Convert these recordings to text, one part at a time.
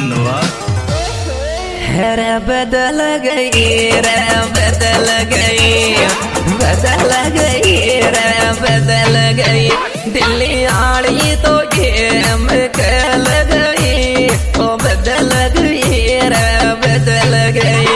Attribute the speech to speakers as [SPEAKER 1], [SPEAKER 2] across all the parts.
[SPEAKER 1] रे बदल गई रे बदल गई बदल गई रे बदल गई दिल्ली आड़ी तो गेम खेल गई ओ बदल गई रे बदल गई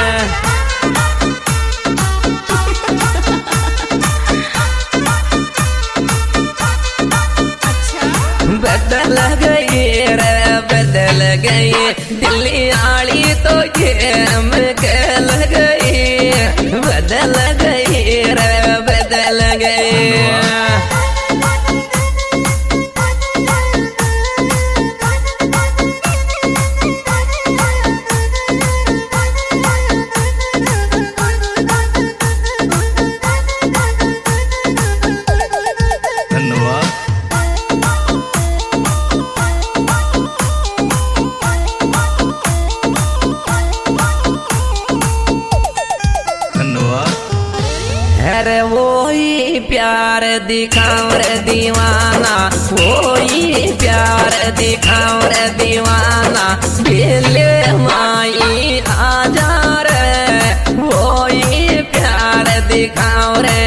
[SPEAKER 1] बदल गई रे बदल गई दिल्ली आड़ी तो गेम खेल गई बदल गई रे बदल गई अरे वही प्यार दिखाओ रे दीवाना वही प्यार दिखाओ रे दीवाना दिले माई आजा रे वही प्यार दिखाओ रे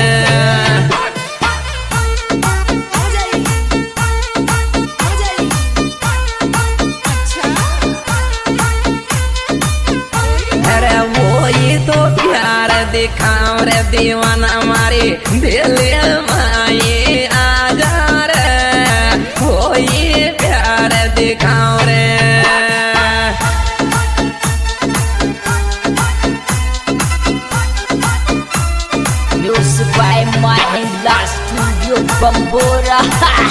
[SPEAKER 1] दिखाओ रे दीवाना मारी दिल माई आजा रे वही प्यार दिखाओ रे
[SPEAKER 2] Music by Mahindra Studio Bambora.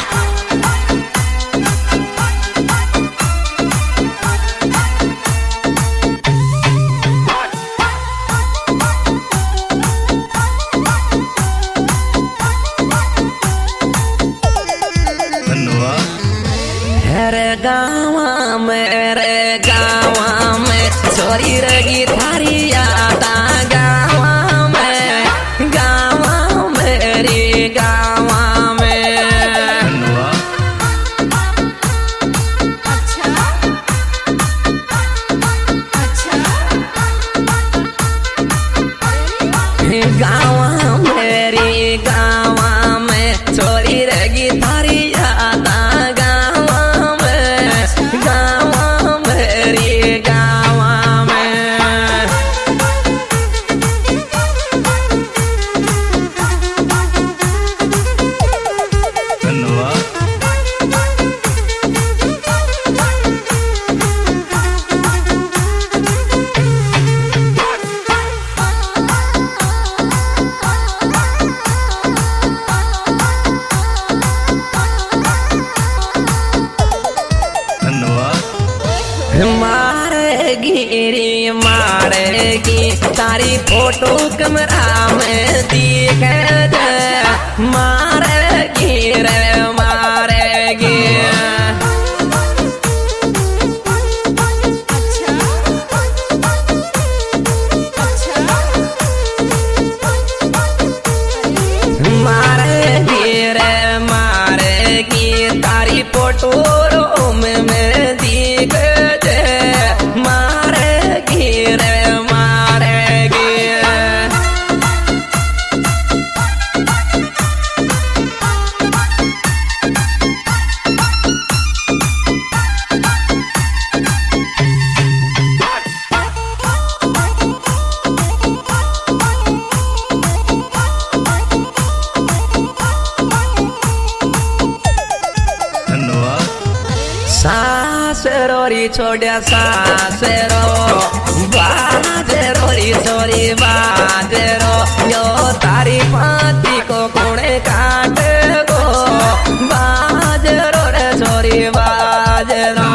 [SPEAKER 1] मेरे गाँव में छोरी रगी थारी यादा गाँव मेरी गाँव में
[SPEAKER 2] अच्छा अच्छा
[SPEAKER 1] गाँव मेरी गाँव में छोरी रगी थारी यादा मारेगी तारी फोटो कैमरा में दिख मारेगी रे मारेगी मारेगी रे मारेगी तारी फोटो रूम में दिख सासरोरी छोड़िया सासरो बाजरोरी छोरी बाजरो यो तारी पाती को कोड़े काट गो बाजरो रे छोरी बाजरो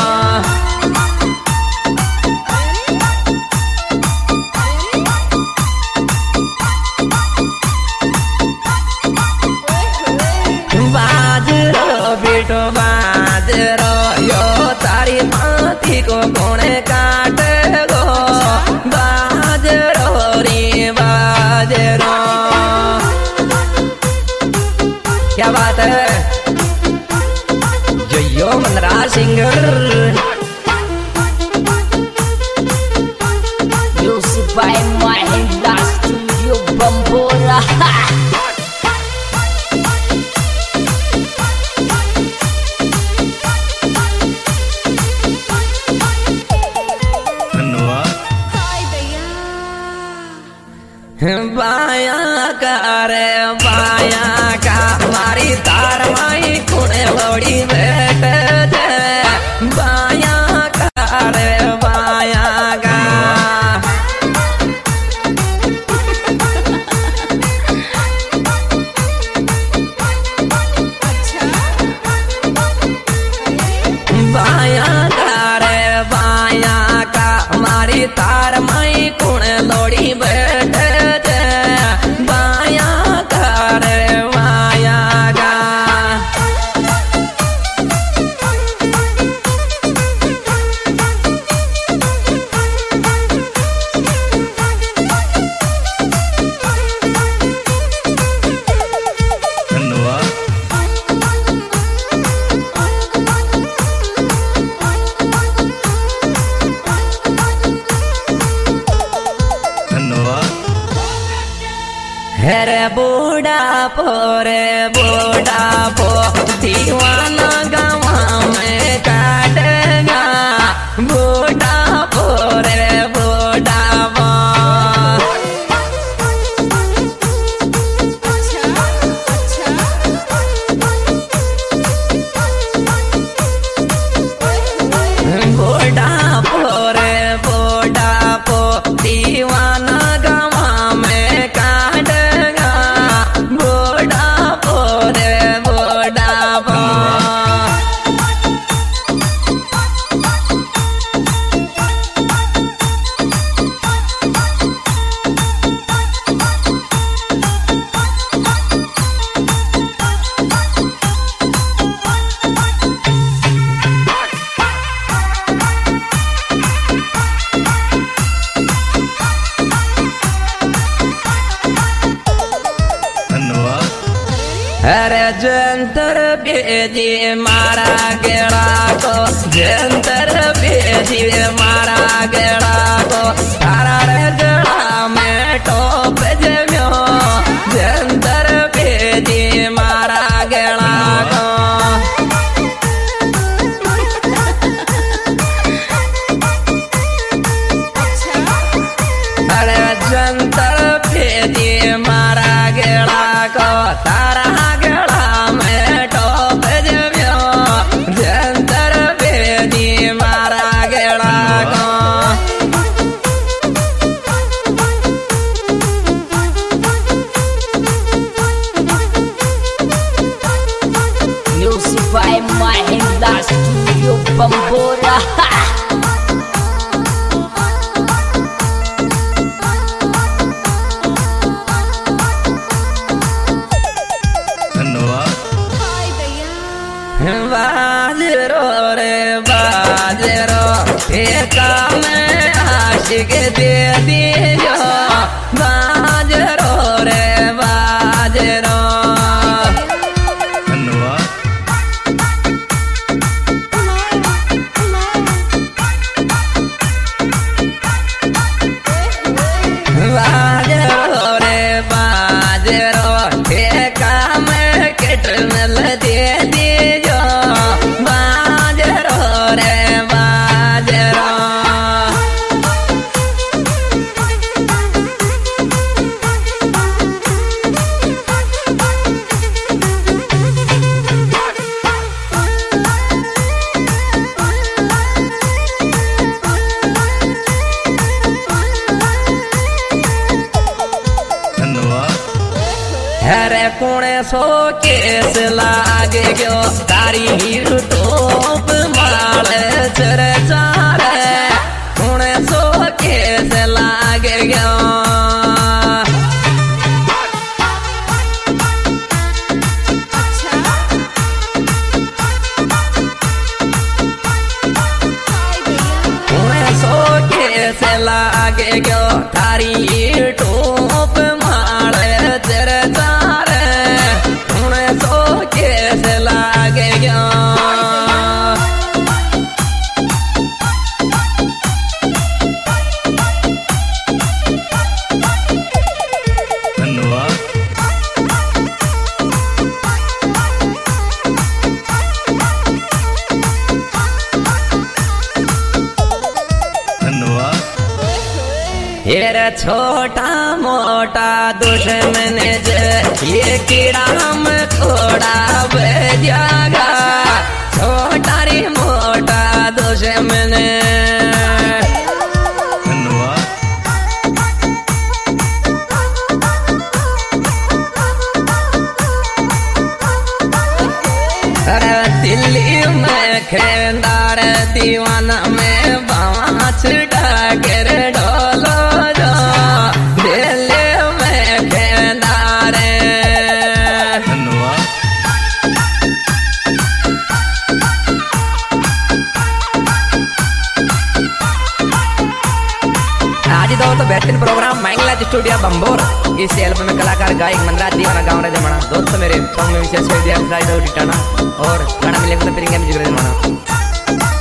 [SPEAKER 1] बाजरो बेटो बाजरो यो तारी माथी को कोने काट गो बाजरो रे बाजरो क्या बात है जयो मनरा सिंगर बाया करे बाया का मारी तार माई कुणे लोड़ी बैठ दे बाया करे बाया का बाया करे बाया का मारी तार माई कुणे लोड़ी बैठ दे बाया करे बाया का हेरे बूढ़ा पो दीवाना गवा में काटेगा बूढ़ा पो रे बूढ़ा पो बूढ़ा पो रे बूढ़ा पो दीवाना गवा में काटेगा बूढ़ा पो रे बूढ़ा पो अरे जंतर बेजी मारा गेड़ा को जंतर बेजी मारा गेड़ा को तारा रे गड़ा में टोप जम्यो जंतर बेजी मारा गेड़ा को अरे जंतर बेजी मारा गेड़ा को तारा
[SPEAKER 2] by Mahindra Studio Bambora.
[SPEAKER 1] बाजरो रे बाजरो एका में आशिक दे दियो बाजरो रे बाजरो बाजरो रे बाजरो एका में केटल दे दियो बाजरो रे बाजरो हरे कुणे सो केस लागे गयो तारी हीर टोप माल चर चारे कुणे सो केस लागे गयो कुणे सो केस लागे गयो तारी हीर टोप माल चर कैसे लागे गया हेर छोटा मोटा दुश्मन ये कीड़ा हम थोड़ा जागा छोटा रे मोटा दुश्मन दिल्ली में खेदार दीवाना में बाँच डाकर ढोलो जो दिल्ली में खेदार आज दो तो बेहतरीन प्रोग्राम मैंगला स्टूडियो बंबोर। इस एल्बम में कलाकार गायक मनराज दीवाना गाँव राजा मना दोस्त मेरे सॉन्ग में विशेष टाना और गाना मिलेगा तो फिर